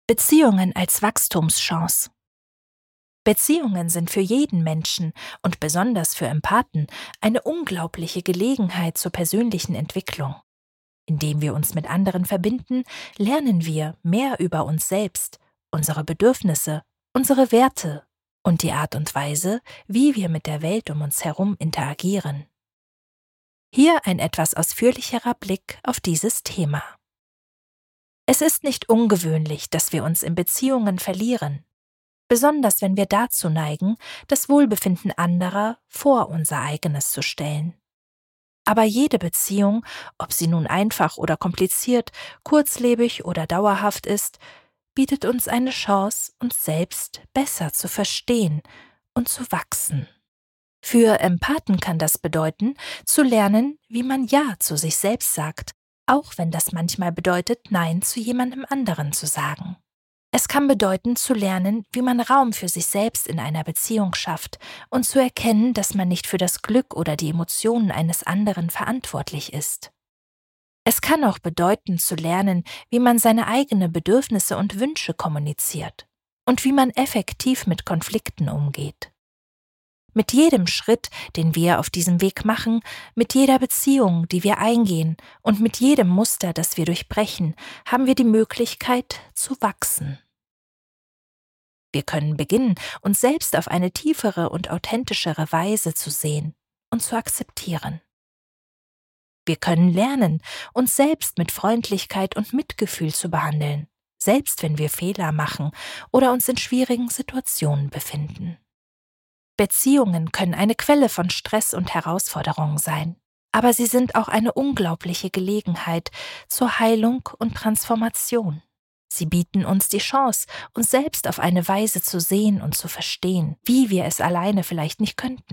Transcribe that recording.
Beziehungen als Wachstumschance. Beziehungen sind für jeden Menschen und besonders für Empathen eine unglaubliche Gelegenheit zur persönlichen Entwicklung. Indem wir uns mit anderen verbinden, lernen wir mehr über uns selbst, unsere Bedürfnisse, unsere Werte und die Art und Weise, wie wir mit der Welt um uns herum interagieren. Hier ein etwas ausführlicherer Blick auf dieses Thema. Es ist nicht ungewöhnlich, dass wir uns in Beziehungen verlieren, besonders wenn wir dazu neigen, das Wohlbefinden anderer vor unser eigenes zu stellen. Aber jede Beziehung, ob sie nun einfach oder kompliziert, kurzlebig oder dauerhaft ist, bietet uns eine Chance, uns selbst besser zu verstehen und zu wachsen. Für Empathen kann das bedeuten, zu lernen, wie man Ja zu sich selbst sagt, auch wenn das manchmal bedeutet, Nein zu jemandem anderen zu sagen. Es kann bedeuten, zu lernen, wie man Raum für sich selbst in einer Beziehung schafft und zu erkennen, dass man nicht für das Glück oder die Emotionen eines anderen verantwortlich ist. Es kann auch bedeuten, zu lernen, wie man seine eigenen Bedürfnisse und Wünsche kommuniziert und wie man effektiv mit Konflikten umgeht. Mit jedem Schritt, den wir auf diesem Weg machen, mit jeder Beziehung, die wir eingehen und mit jedem Muster, das wir durchbrechen, haben wir die Möglichkeit zu wachsen. Wir können beginnen, uns selbst auf eine tiefere und authentischere Weise zu sehen und zu akzeptieren. Wir können lernen, uns selbst mit Freundlichkeit und Mitgefühl zu behandeln, selbst wenn wir Fehler machen oder uns in schwierigen Situationen befinden. Beziehungen können eine Quelle von Stress und Herausforderungen sein, aber sie sind auch eine unglaubliche Gelegenheit zur Heilung und Transformation. Sie bieten uns die Chance, uns selbst auf eine Weise zu sehen und zu verstehen, wie wir es alleine vielleicht nicht könnten.